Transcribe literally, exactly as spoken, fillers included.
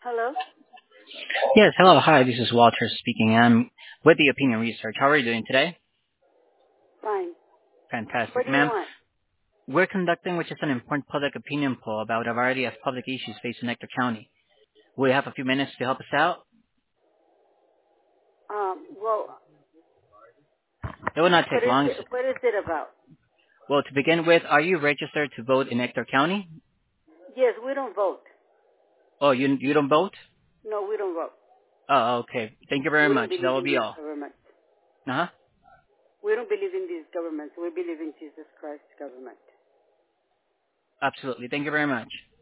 Hello? Yes, hello. Hi, this is Walter speaking. I'm with the Opinion Research. How are you doing today? Fine. What Fantastic, do you ma'am. want? We're conducting, which is an important public opinion poll about a variety of public issues facing Nectar County. Will you have a few minutes to help us out? Um, well, It will not what take is long. it, what is it about? Well, to begin with, are you registered to vote in Nectar County? Yes, we don't vote. Oh, you you don't vote? No, we don't vote. Oh, okay. Thank you very We don't much. That believe will in be this all. government. Uh-huh. We don't believe in these governments. We believe in Jesus Christ's government. Absolutely. Thank you very much.